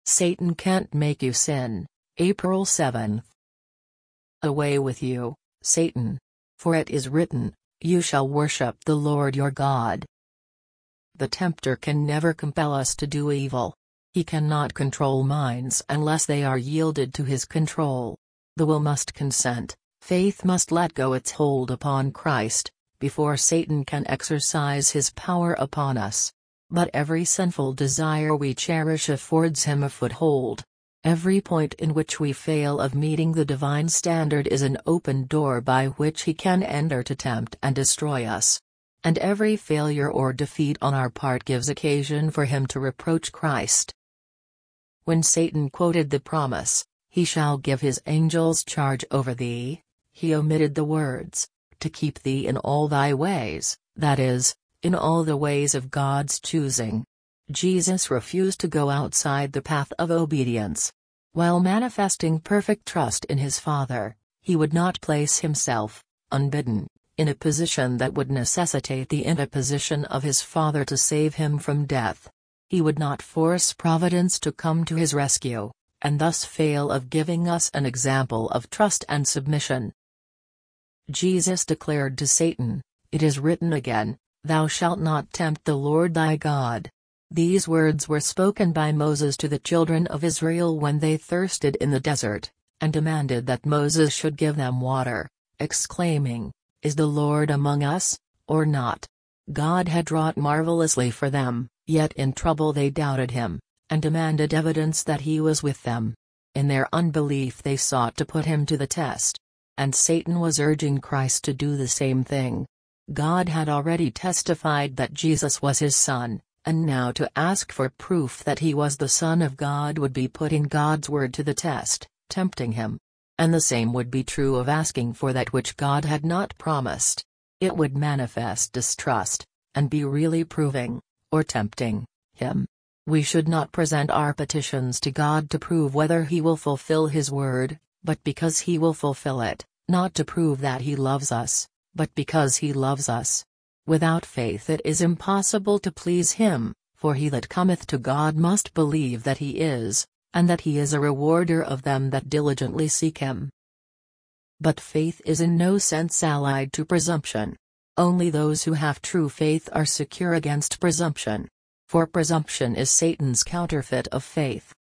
Satan can't make you sin. April 7th. Away with you, Satan. For it is written, "You shall worship the Lord your God." The tempter can never compel us to do evil. He cannot control minds unless they are yielded to his control. The will must consent, faith must let go its hold upon Christ, before Satan can exercise his power upon us. But every sinful desire we cherish affords him a foothold. Every point in which we fail of meeting the divine standard is an open door by which he can enter to tempt and destroy us. And every failure or defeat on our part gives occasion for him to reproach Christ. When Satan quoted the promise, "He shall give his angels charge over thee," he omitted the words, "to keep thee in all thy ways," that is, in all the ways of God's choosing. Jesus refused to go outside the path of obedience. While manifesting perfect trust in his Father, he would not place himself, unbidden, in a position that would necessitate the interposition of his Father to save him from death. He would not force Providence to come to his rescue, and thus fail of giving us an example of trust and submission. Jesus declared to Satan, "It is written again, Thou shalt not tempt the Lord thy God." These words were spoken by Moses to the children of Israel when they thirsted in the desert, and demanded that Moses should give them water, exclaiming, "Is the Lord among us, or not?" God had wrought marvelously for them, yet in trouble they doubted him, and demanded evidence that he was with them. In their unbelief they sought to put him to the test. And Satan was urging Christ to do the same thing. God had already testified that Jesus was his Son, and now to ask for proof that he was the Son of God would be putting God's word to the test, tempting him. And the same would be true of asking for that which God had not promised. It would manifest distrust, and be really proving, or tempting, him. We should not present our petitions to God to prove whether he will fulfill his word, but because he will fulfill it, not to prove that he loves us, but because he loves us. Without faith it is impossible to please him, for he that cometh to God must believe that he is, and that he is a rewarder of them that diligently seek him. But faith is in no sense allied to presumption. Only those who have true faith are secure against presumption. For presumption is Satan's counterfeit of faith.